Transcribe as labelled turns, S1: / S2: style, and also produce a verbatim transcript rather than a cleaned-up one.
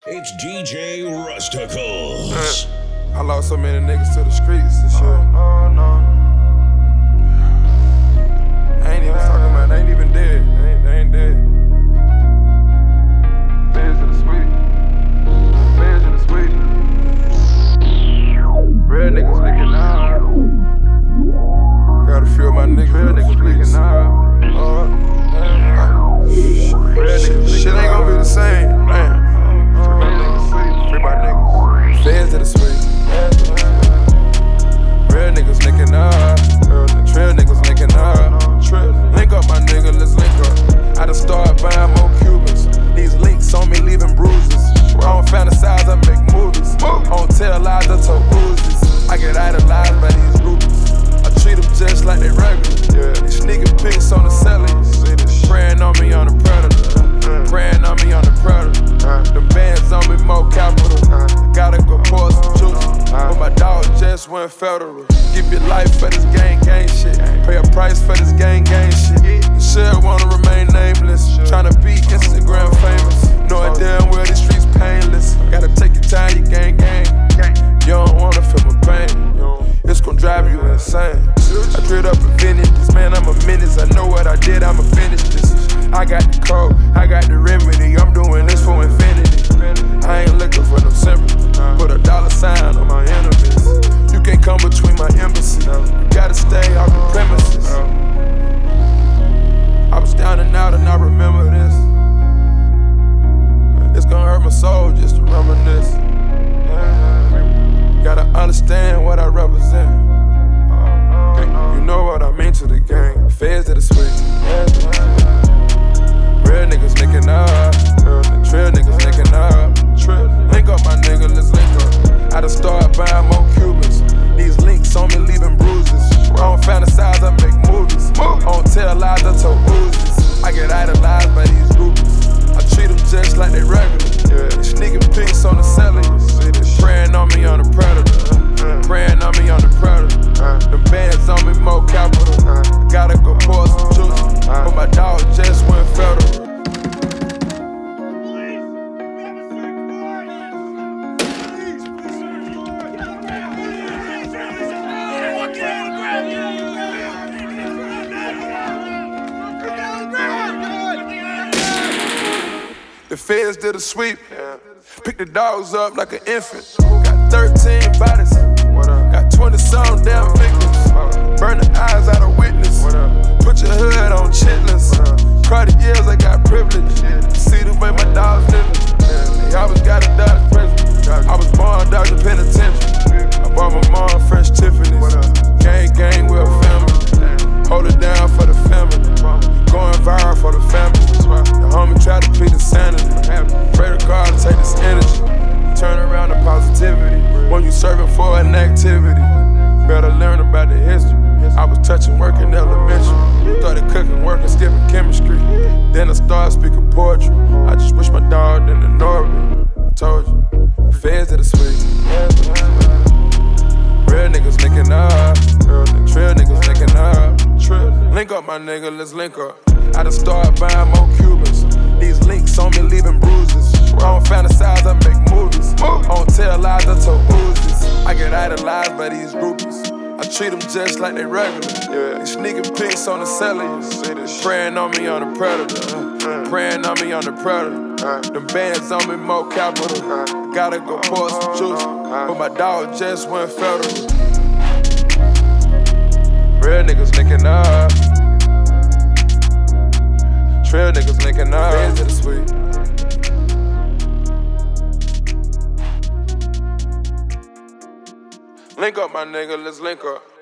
S1: It's D J Rusticles.
S2: Uh, I lost so many niggas to the streets and shit.
S3: Oh, no, no.
S2: I ain't even talking about, they ain't even dead. They ain't, they ain't dead.
S3: Feds in the sweet. Feds in the sweet. Real niggas licking out.
S2: Got a few of my niggas.
S3: Real niggas licking out.
S2: Uh, uh,
S3: Real niggas
S2: shit ain't gonna be the same. Man. Free my niggas. Feds to the sweet. Real niggas linking up. Real niggas linking up. Link up, my nigga, let's link up. I done started buying more Cubans. These links on me leaving bruises. I don't fantasize, I make movies. I don't tell lies, I tell Uzis. I get idolized by these groupies. I treat them just like they regular. They sneaking pics on the cellies. Praying on me on the predator. Praying on me on the predator. Them bands on me more capital. Gotta go pour some juice. But my dog just went federal. Give your life for this gang gang shit. Pay a price for this gang gang shit. You should wanna remain nameless. Tryna be Instagram famous. Knowing damn well these streets painless. Gotta take your time, you gang gang. You don't wanna feel my pain. It's gon' drive you insane. I drilled up a vintage, man, I'm a menace. I know what I did, I'ma finish this. I got the code, I got the remedy. I'm doing this for infinity. I ain't looking for no sympathy. Put a dollar sign on my enemies. You can't come between my embassy. You gotta stay off the premises. I was down and out and I remember this. It's gonna hurt my soul just to reminisce. Gotta understand what I represent. You know what I mean to the gang. Feds to the sweet. Real niggas linking up. Real niggas linking up. Link up, my nigga, let's link up. I done started buying more Cubans. These links on me leaving bruises. I don't fantasize, I make movies. I don't tell lies, I tell Uzis. I get idolized by these groupies. I treat them just like they regular. They sneaking pics on the cellies. Praying on me on the predator. Praying on me on the predator. Them bands on me more capital. Gotta go pour some juice. But my dog just went federal. The feds did a sweep. Picked the dogs up like an infant. Got thirteen bodies. Got twenty some damn victims. Burn the eyes out of witness. Put your hood on chitlins. Crowded years, I got privilege. See the way my dogs living. They always got a Dodge president. I was born Dodge penitentiary. I bought my mom fresh Tiffany's. Gang, gang, we're a family. Hold it down for the family. Going viral for the family. The homie tried to plead insanity. Pray to God to take this energy. Turn around to positivity. When you serving for an activity, better learn about the history. I was touching work in elementary. Started cooking, working, skipping chemistry. Then I started speaking poetry. I just wish my dog didn't ignore me. I told you, feds to the sweet. Real niggas linking up. Real niggas linking up. Link up, my nigga, let's link up. I done started buying more Cubans. These links on me leaving bruises. I don't fantasize, I make movies. I don't tell lies, I tell Uzis. I get idolized by these groupies. I treat them just like they regular. They sneaking pics on the cellies. Praying on me on the predator. Praying on me on the predator. Them bands on me more capital. Gotta go pour some juice. But my dog just went federal. Real niggas linking up. Real niggas linking up. Feds to the sweet. Link up, my nigga, let's link up.